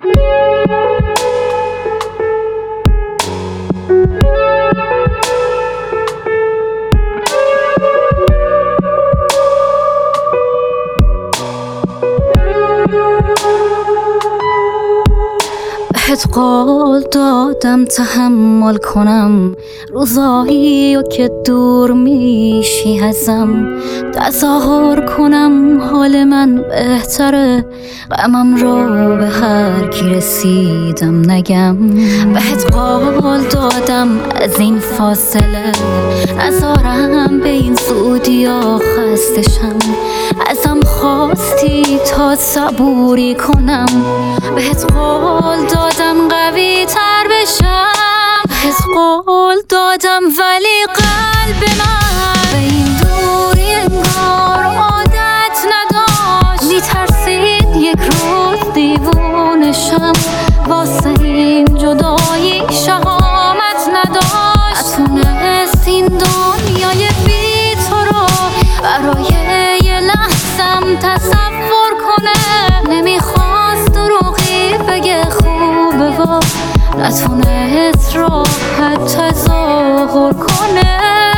بهت قول دادم تحمل کنم روزایی و که دور میشی ازم، تظاهر کنم حال من بهتره، غمم رو به هر کی رسیدم نگم. بهت قول دادم از این فاصله نذارم به این زودی ها خستشم، ازم خواستی تا صبوری کنم، بهت قول دادم قوی تر بشم، بهت قول دادم ولی قلب من به این دوری انگار عادت نداشت، میترسید یک روز دیوونشم، واسه این جدایی شهامت نداشت، نتونست این دنیای بی تو رو برای یه لحظم تصور کنه، نمیخواست دروغی بگه خوبه و نتونست راحت تظاهر کنه.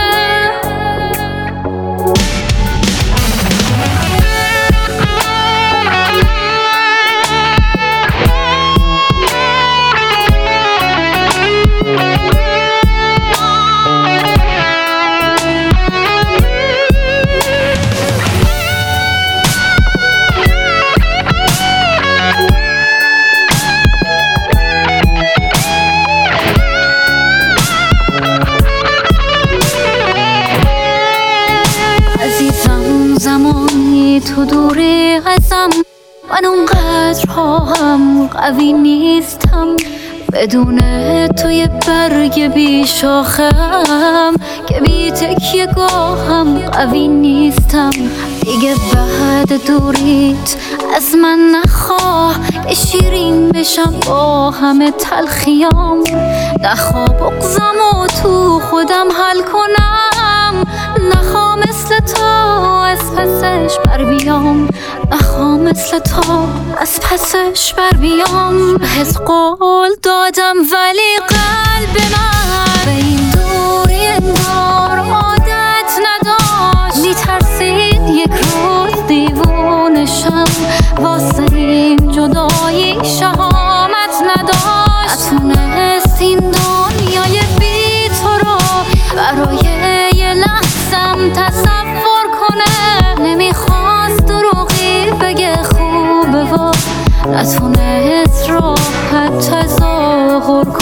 زمانی تو دوری ازم، من اونقدرها هم قوی نیستم، بدون توی برگ بی شاخم که بی تکیه گاهم قوی نیستم، دیگه بعد دوریت از من نخواه که شیرین بشم با همه تلخیام، نخواه بغضمو تو خودم حل کنم، نخواه مثل تو از پسش بر بیام، نخواه مثل تو از پسش بر بیام، بهت قول دادم ولی قلب من به این دوری انگار عادت نداشت، میترسید یک روز دیوونشم، واسه این جدایی شهامت نداشت، نتونست این دنیای بی تو رو برای یه لحظم تصور کنه، نمیخواست دروغی بگه خوبه و نتونست راحت تظاهر